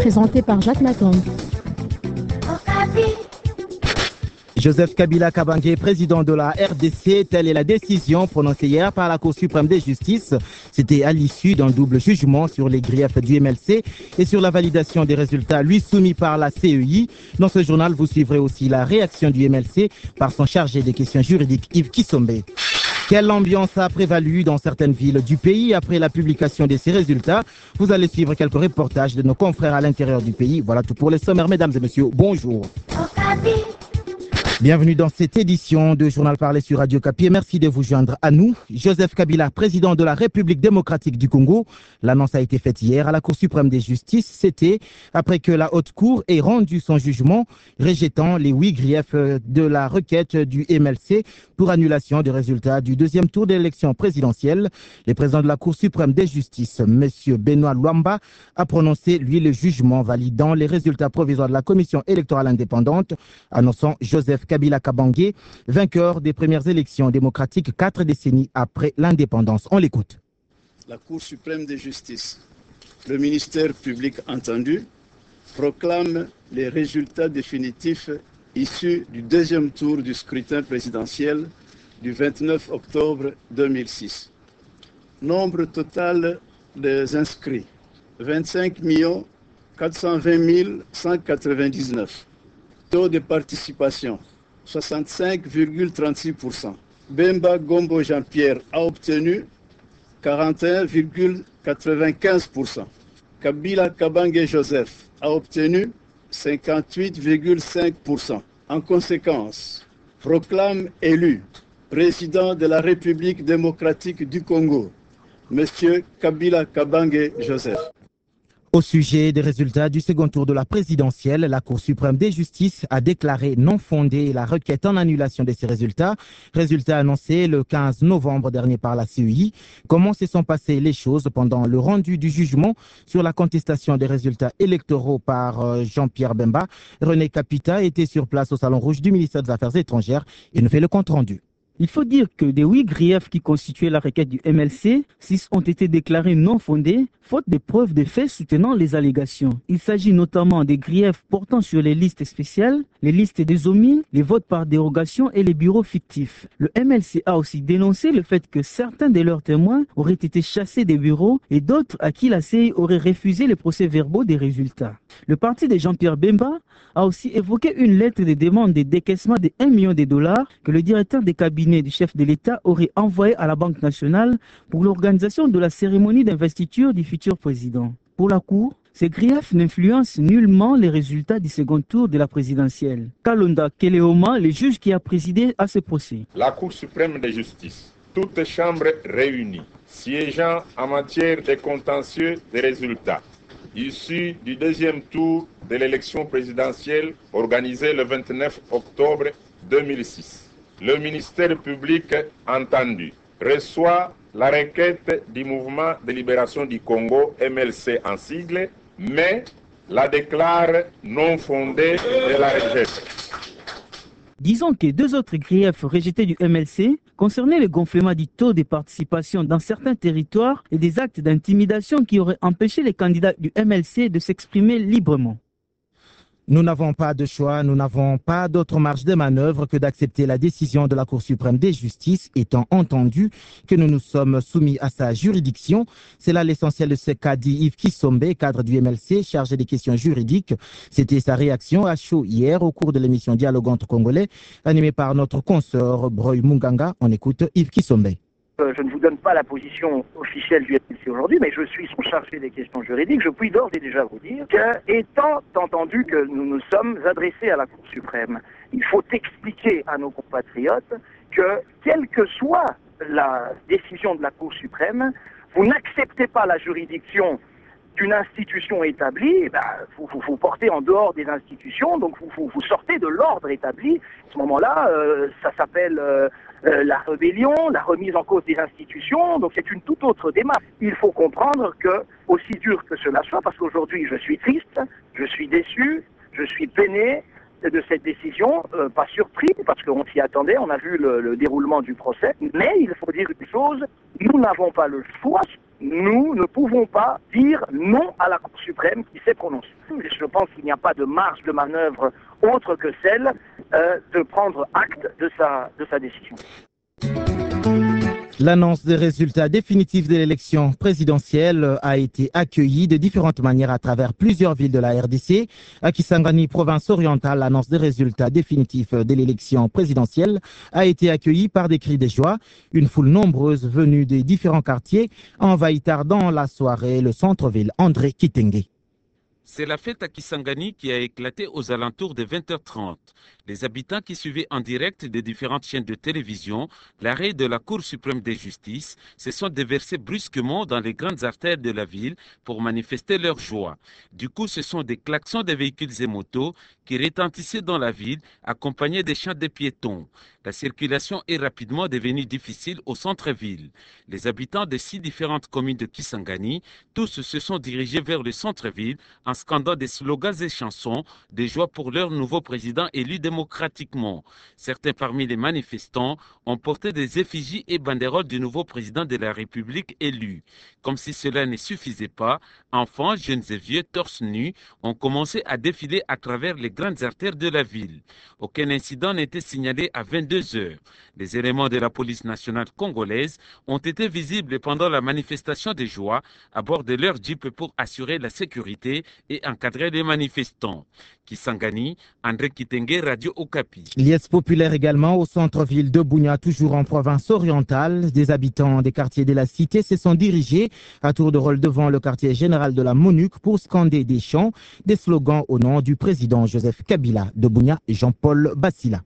présenté par Jacques Maton. Joseph Kabila Kabange, président de la RDC, telle est la décision prononcée hier par la Cour suprême de justice. C'était à l'issue d'un double jugement sur les griefs du MLC et sur la validation des résultats lui soumis par la CEI. Dans ce journal, vous suivrez aussi la réaction du MLC par son chargé des questions juridiques, Yves Kisombe. Quelle ambiance a prévalu dans certaines villes du pays après la publication de ces résultats? Vous allez suivre quelques reportages de nos confrères à l'intérieur du pays. Voilà tout pour les sommaires, mesdames et messieurs. Bonjour. Bienvenue dans cette édition de Journal Parlé sur Radio Kapi et merci de vous joindre à nous. Joseph Kabila, président de la République démocratique du Congo. L'annonce a été faite hier à la Cour suprême de justice. C'était après que la Haute Cour ait rendu son jugement rejetant les 8 griefs de la requête du MLC pour annulation des résultats du deuxième tour de l'élection présidentielle. Le président de la Cour suprême de justice, M. Benoît Luamba, a prononcé, lui, le jugement validant les résultats provisoires de la commission électorale indépendante, annonçant Joseph Kabila Kabange, vainqueur des premières élections démocratiques 4 décennies après l'indépendance. On l'écoute. La Cour suprême de justice, le ministère public entendu, proclame les résultats définitifs issus du deuxième tour du scrutin présidentiel du 29 octobre 2006. Nombre total des inscrits, 25 420 199. Taux de participation, 65,36%. Bemba Gombo Jean-Pierre a obtenu 41,95%. Kabila Kabange Joseph a obtenu 58,5%. En conséquence, proclame élu président de la République démocratique du Congo, M. Kabila Kabange Joseph. Au sujet des résultats du second tour de la présidentielle, la Cour suprême de justice a déclaré non fondée la requête en annulation de ces résultats. Résultats annoncés le 15 novembre dernier par la CEI. Comment se sont passées les choses pendant le rendu du jugement sur la contestation des résultats électoraux par Jean-Pierre Bemba? René Capita était sur place au Salon Rouge du ministère des Affaires étrangères et nous fait le compte rendu. Il faut dire que des 8 griefs qui constituaient la requête du MLC, 6 ont été déclarés non fondés, faute de preuves de faits soutenant les allégations. Il s'agit notamment des griefs portant sur les listes spéciales, les listes des omis, les votes par dérogation et les bureaux fictifs. Le MLC a aussi dénoncé le fait que certains de leurs témoins auraient été chassés des bureaux et d'autres à qui la CEI aurait refusé les procès-verbaux des résultats. Le parti de Jean-Pierre Bemba a aussi évoqué une lettre de demande de décaissement de 1 million de dollars que le directeur des cabinets du chef de l'État aurait envoyé à la Banque nationale pour l'organisation de la cérémonie d'investiture du futur président. Pour la Cour, ces griefs n'influencent nullement les résultats du second tour de la présidentielle. Kalonda Keleoma, le juge qui a présidé à ce procès. La Cour suprême de justice, toutes chambres réunies, siégeant en matière de contentieux des résultats issus du deuxième tour de l'élection présidentielle organisée le 29 octobre 2006. Le ministère public entendu reçoit la requête du mouvement de libération du Congo, MLC en sigle, mais la déclare non fondée et la rejette. Disons que 2 autres griefs rejetés du MLC concernaient le gonflement du taux de participation dans certains territoires et des actes d'intimidation qui auraient empêché les candidats du MLC de s'exprimer librement. Nous n'avons pas de choix, nous n'avons pas d'autre marge de manœuvre que d'accepter la décision de la Cour suprême de justice, étant entendu que nous nous sommes soumis à sa juridiction. C'est là l'essentiel de ce qu'a dit Yves Kisombe, cadre du MLC, chargé des questions juridiques. C'était sa réaction à chaud hier au cours de l'émission Dialogue entre Congolais, animée par notre consoeur Broy Munganga. On écoute Yves Kisombe. Je ne vous donne pas la position officielle du MLC aujourd'hui, mais je suis son chargé des questions juridiques. Je puis d'ores et déjà vous dire que, étant entendu que nous nous sommes adressés à la Cour suprême, il faut expliquer à nos compatriotes que, quelle que soit la décision de la Cour suprême, vous n'acceptez pas la juridiction d'une institution établie, vous portez en dehors des institutions, donc vous sortez de l'ordre établi. À ce moment-là, ça s'appelle la rébellion, la remise en cause des institutions, donc c'est une toute autre démarche. Il faut comprendre que, aussi dur que cela soit, parce qu'aujourd'hui je suis triste, je suis déçu, je suis peiné de cette décision, pas surpris, parce qu'on s'y attendait, on a vu le déroulement du procès, mais il faut dire une chose, nous n'avons pas le choix nous ne pouvons pas dire non à la Cour suprême qui s'est prononcée. Je pense qu'il n'y a pas de marge de manœuvre autre que celle de prendre acte de sa décision. L'annonce des résultats définitifs de l'élection présidentielle a été accueillie de différentes manières à travers plusieurs villes de la RDC. À Kisangani, province orientale, l'annonce des résultats définitifs de l'élection présidentielle a été accueillie par des cris de joie. Une foule nombreuse venue des différents quartiers a envahi tard dans la soirée le centre-ville André Kitenge. C'est la fête à Kisangani qui a éclaté aux alentours de 20h30. Les habitants qui suivaient en direct des différentes chaînes de télévision l'arrêt de la Cour suprême de justice se sont déversés brusquement dans les grandes artères de la ville pour manifester leur joie. Du coup, ce sont des klaxons de véhicules et motos qui retentissaient dans la ville, accompagnés des chants de piétons. La circulation est rapidement devenue difficile au centre-ville. Les habitants de 6 différentes communes de Kisangani, tous se sont dirigés vers le centre-ville en scandant des slogans et chansons de joie pour leur nouveau président élu démocratiquement. Certains parmi les manifestants ont porté des effigies et banderoles du nouveau président de la République élu. Comme si cela ne suffisait pas, enfants, jeunes et vieux, torse nus, ont commencé à défiler à travers les grandes artères de la ville. Aucun incident n'était signalé à 22 heures. Les éléments de la police nationale congolaise ont été visibles pendant la manifestation de joie à bord de leur jeep pour assurer la sécurité et encadrer les manifestants. Kisangani, André Kitenge, Radio Okapi. Liesse populaire également au centre-ville de Bunia, toujours en province orientale. Des habitants des quartiers de la cité se sont dirigés à tour de rôle devant le quartier général de la MONUC pour scander des chants, des slogans au nom du président Joseph Kabila de Bunia et Jean-Paul Bassila.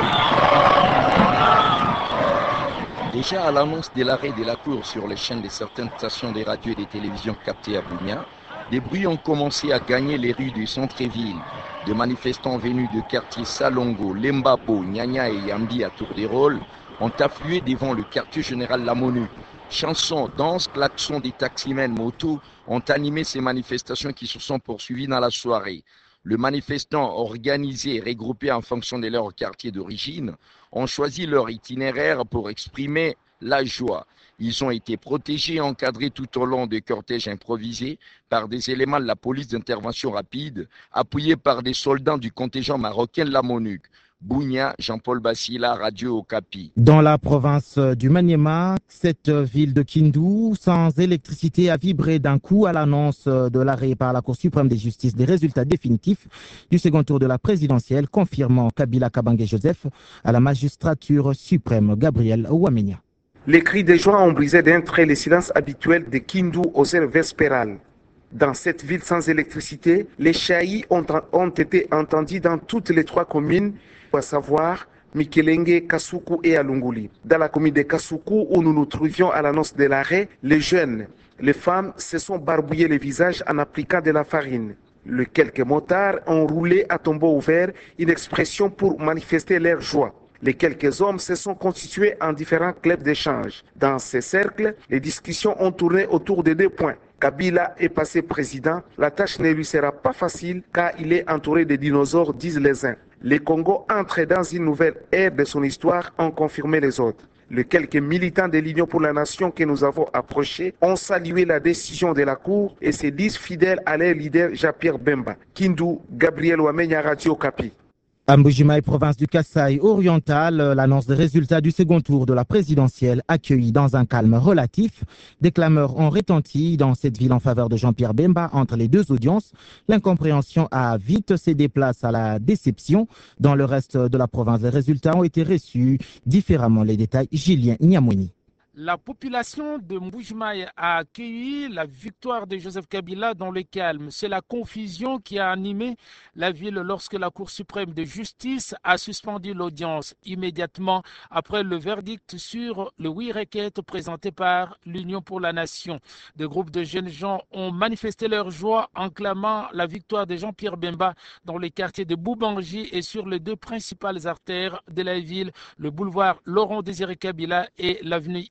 Déjà à l'annonce de l'arrêt de la Cour sur les chaînes de certaines stations de radio et de télévision captées à Bunia, des bruits ont commencé à gagner les rues du centre-ville. Des manifestants venus de quartiers Salongo, Lembapo, Nyanya et Yambi à tour de rôle ont afflué devant le quartier général La MONUC. Chansons, danses, klaxons des taximens motos ont animé ces manifestations qui se sont poursuivies dans la soirée. Les manifestants organisés et regroupés en fonction de leur quartier d'origine ont choisi leur itinéraire pour exprimer la joie. Ils ont été protégés et encadrés tout au long des cortèges improvisés par des éléments de la police d'intervention rapide, appuyés par des soldats du contingent marocain de la MONUC. Bunia, Jean-Paul Bassila, Radio Okapi. Dans la province du Maniema, cette ville de Kindu, sans électricité, a vibré d'un coup à l'annonce de l'arrêt par la Cour suprême de justice des résultats définitifs du second tour de la présidentielle, confirmant Kabila Kabange Joseph à la magistrature suprême. Gabriel Ouamenia. Les cris de joie ont brisé d'un trait le silence habituel de Kindu aux heures vespérales. Dans cette ville sans électricité, les chahis ont été entendus dans toutes les 3 communes, à savoir Mikelenge, Kasuku et Alunguli. Dans la commune de Kasuku, où nous nous trouvions à l'annonce de l'arrêt, les jeunes, les femmes se sont barbouillés les visages en appliquant de la farine. Les quelques motards ont roulé à tombeau ouvert, une expression pour manifester leur joie. Les quelques hommes se sont constitués en différents clubs d'échange. Dans ces cercles, les discussions ont tourné autour de 2 points. Kabila est passé président, la tâche ne lui sera pas facile car il est entouré de dinosaures, disent les uns. Le Congo entre dans une nouvelle ère de son histoire, ont confirmé les autres. Les quelques militants de l'Union pour la Nation que nous avons approchés ont salué la décision de la Cour et se disent fidèles à leur leader Jean-Pierre Bemba. Kindu, Gabriel Ouamenia, Radio Okapi. À Mbujimaï, province du Kasaï oriental, l'annonce des résultats du second tour de la présidentielle accueillie dans un calme relatif. Des clameurs ont retenti dans cette ville en faveur de Jean-Pierre Bemba entre les 2 audiences. L'incompréhension a vite cédé place à la déception. Dans le reste de la province, les résultats ont été reçus différemment. Les détails, Julien Niamouini. La population de Mbujimaï a accueilli la victoire de Joseph Kabila dans le calme. C'est la confusion qui a animé la ville lorsque la Cour suprême de justice a suspendu l'audience immédiatement après le verdict sur le 8 requêtes présentées par l'Union pour la Nation. Des groupes de jeunes gens ont manifesté leur joie en clamant la victoire de Jean-Pierre Bemba dans les quartiers de Boubangi et sur les 2 principales artères de la ville, le boulevard Laurent-Désiré Kabila et l'avenue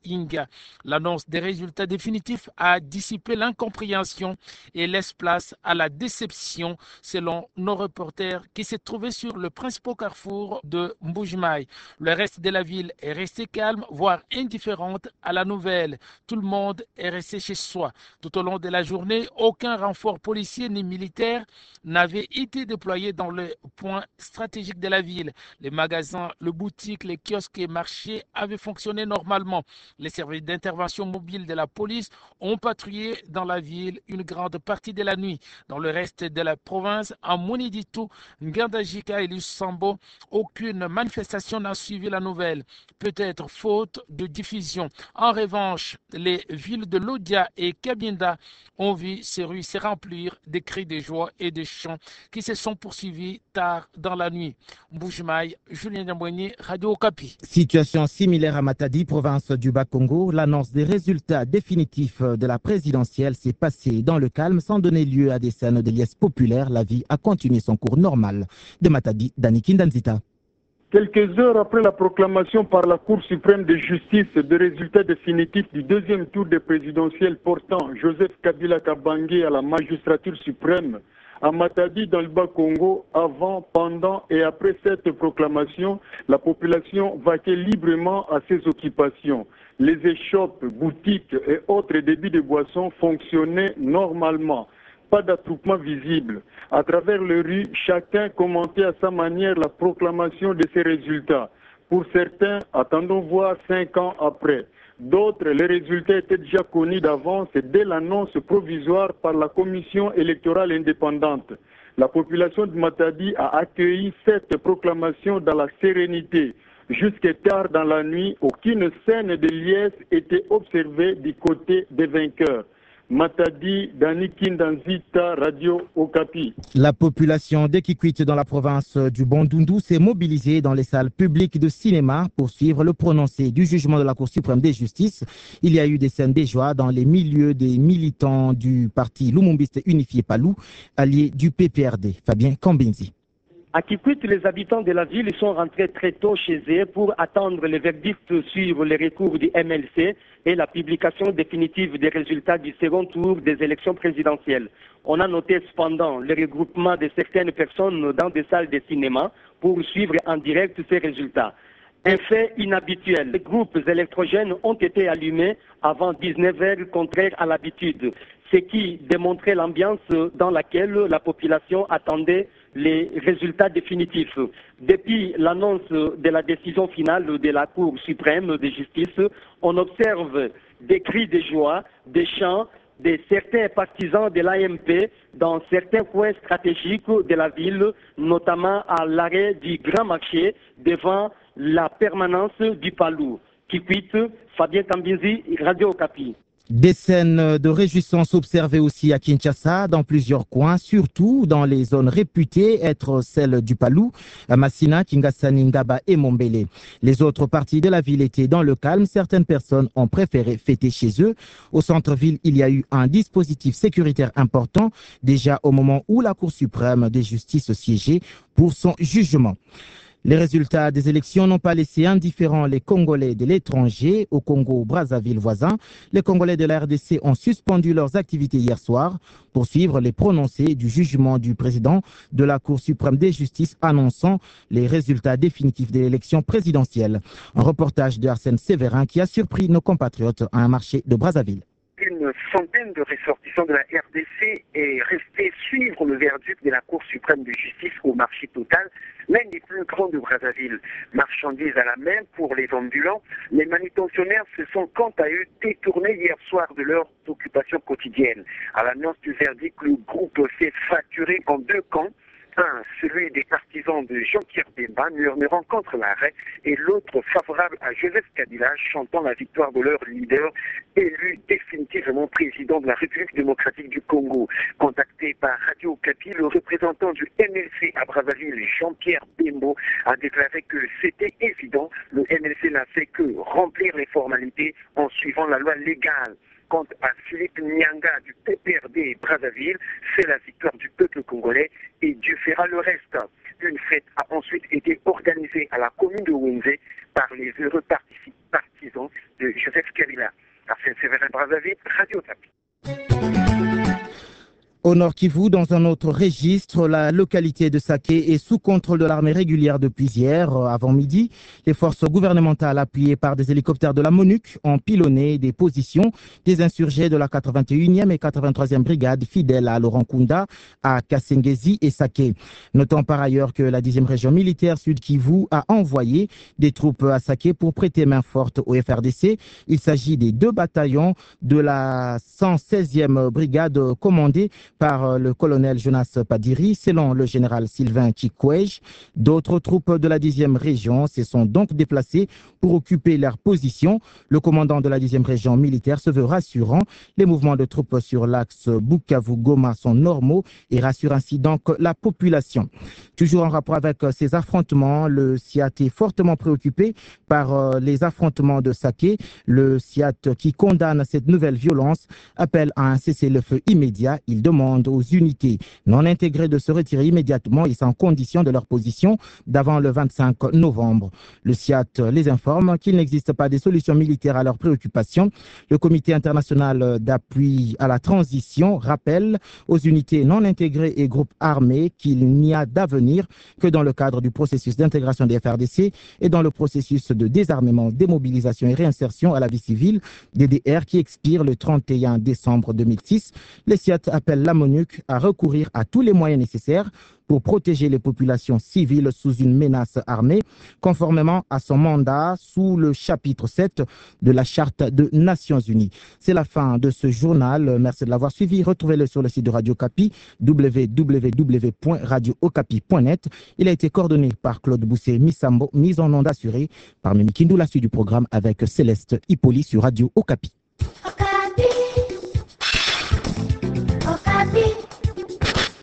Inga. L'annonce des résultats définitifs a dissipé l'incompréhension et laisse place à la déception, selon nos reporters qui s'est trouvé sur le principal carrefour de Mbuji-Mayi. Le reste de la ville est resté calme, voire indifférente à la nouvelle. Tout le monde est resté chez soi. Tout au long de la journée, aucun renfort policier ni militaire n'avait été déployé dans le point stratégique de la ville. Les magasins, les boutiques, les kiosques et marchés avaient fonctionné normalement. Les services d'intervention mobile de la police ont patrouillé dans la ville une grande partie de la nuit. Dans le reste de la province, à Moniditu, Ngandajika et Lusambo, aucune manifestation n'a suivi la nouvelle, peut-être faute de diffusion. En revanche, les villes de Lodia et Kabinda ont vu ces rues se remplir des cris de joie et de chants qui se sont poursuivis tard dans la nuit. Mbuji-Mayi, Julien Nyamboueni, Radio Okapi. Situation similaire à Matadi, province du Bas-Congo. L'annonce des résultats définitifs de la présidentielle s'est passée dans le calme sans donner lieu à des scènes de liesse populaire. La vie a continué son cours normal. De Matadi, Dani Kindanzita. Quelques heures après la proclamation par la Cour suprême de justice des résultats définitifs du deuxième tour des présidentielles portant Joseph Kabila Kabange à la magistrature suprême, à Matadi dans le Bas-Congo, avant, pendant et après cette proclamation, la population vaquait librement à ses occupations. Les échoppes, boutiques et autres débits de boissons fonctionnaient normalement. Pas d'attroupement visible. À travers les rues, chacun commentait à sa manière la proclamation de ses résultats. Pour certains, attendons voir 5 ans après. D'autres, les résultats étaient déjà connus d'avance dès l'annonce provisoire par la Commission électorale indépendante. La population de Matadi a accueilli cette proclamation dans la sérénité. Jusqu'à tard dans la nuit, aucune scène de liesse était observée du côté des vainqueurs. Matadi, Dani Kindanzita, Radio Okapi. La population d'Ekikwit dans la province du Bandundu s'est mobilisée dans les salles publiques de cinéma pour suivre le prononcé du jugement de la Cour suprême de justice. Il y a eu des scènes de joie dans les milieux des militants du parti Lumumbiste Unifié Palou, allié du PPRD. Fabien Kambinzi. À Kikwit, les habitants de la ville sont rentrés très tôt chez eux pour attendre le verdict sur les recours du MLC et la publication définitive des résultats du second tour des élections présidentielles. On a noté cependant le regroupement de certaines personnes dans des salles de cinéma pour suivre en direct ces résultats. Un fait inhabituel, les groupes électrogènes ont été allumés avant 19h, contraire à l'habitude, ce qui démontrait l'ambiance dans laquelle la population attendait les résultats définitifs. Depuis l'annonce de la décision finale de la Cour suprême de justice, on observe des cris de joie, des chants de certains partisans de l'AMP dans certains points stratégiques de la ville, notamment à l'arrêt du Grand Marché devant la permanence du Palou. Kikwit, Fabien Kambinzi, Radio Okapi. Des scènes de réjouissance observées aussi à Kinshasa, dans plusieurs coins, surtout dans les zones réputées être celles du Palou, Massina, Kingasani, Ngaba et Mombele. Les autres parties de la ville étaient dans le calme. Certaines personnes ont préféré fêter chez eux. Au centre-ville, il y a eu un dispositif sécuritaire important, déjà au moment où la Cour suprême de justice siégeait pour son jugement. Les résultats des élections n'ont pas laissé indifférents les Congolais de l'étranger. Au Congo-Brazzaville voisin, les Congolais de la RDC ont suspendu leurs activités hier soir pour suivre les prononcés du jugement du président de la Cour suprême de justice annonçant les résultats définitifs de l'élection présidentielle. Un reportage de Arsène Séverin qui a surpris nos compatriotes à un marché de Brazzaville. Une centaine de ressortissants de la RDC est resté suivre le verdict de la Cour suprême de justice au marché total, l'un des plus grands de Brazzaville. Marchandises à la main pour les ambulants, les manutentionnaires se sont quant à eux détournés hier soir de leur occupation quotidienne. À l'annonce du verdict, le groupe s'est fracturé en deux camps. Un, celui des partisans de Jean-Pierre Bemba, murmurant contre l'arrêt, et l'autre favorable à Joseph Kabila, chantant la victoire de leur leader, élu définitivement président. président de la République démocratique du Congo. Contacté par Radio Okapi, le représentant du MLC à Brazzaville, Jean-Pierre Bembo, a déclaré que c'était évident, le MLC n'a fait que remplir les formalités en suivant la loi légale. Quant à Philippe Nyanga du PPRD Brazzaville, c'est la victoire du peuple congolais et Dieu fera le reste. Une fête a ensuite été organisée à la commune de Wenze par les heureux partisans de Joseph Kabila. Arsène Séverin, Brazzaville, Radio Okapi. Au Nord Kivu, dans un autre registre, la localité de Saké est sous contrôle de l'armée régulière depuis hier. Avant midi, les forces gouvernementales appuyées par des hélicoptères de la MONUC ont pilonné des positions des insurgés de la 81e et 83e brigade fidèles à Laurent Kunda, à Kasengezi et Saké. Notons par ailleurs que la 10e région militaire Sud Kivu a envoyé des troupes à Saké pour prêter main forte au FRDC. Il s'agit des 2 bataillons de la 116e brigade commandée par le colonel Jonas Padiri, selon le général Sylvain Chikwej. D'autres troupes de la 10e région se sont donc déplacées pour occuper leur position. Le commandant de la 10e région militaire se veut rassurant. Les mouvements de troupes sur l'axe Bukavu-Goma sont normaux et rassurent ainsi donc la population. Toujours en rapport avec ces affrontements, le SIAT est fortement préoccupé par les affrontements de Saké. Le SIAT, qui condamne cette nouvelle violence, appelle à un cessez-le-feu immédiat. Il demande aux unités non intégrées de se retirer immédiatement et sans condition de leur position d'avant le 25 novembre. Le SIAT les informe qu'il n'existe pas de solutions militaires à leurs préoccupations. Le Comité international d'appui à la transition rappelle aux unités non intégrées et groupes armés qu'il n'y a d'avenir que dans le cadre du processus d'intégration des FRDC et dans le processus de désarmement, démobilisation et réinsertion à la vie civile DDR qui expire le 31 décembre 2006. Le SIAT appelle la MONUC à recourir à tous les moyens nécessaires pour protéger les populations civiles sous une menace armée, conformément à son mandat sous le chapitre 7 de la Charte des Nations Unies. C'est la fin de ce journal. Merci de l'avoir suivi. Retrouvez-le sur le site de Radio Okapi, www.radiookapi.net. Il a été coordonné par Claude Boussé-Missambo, mise en onde assurée par Mimi Kindou. La suite du programme avec Céleste Hippoly sur Radio Okapi. Okapi.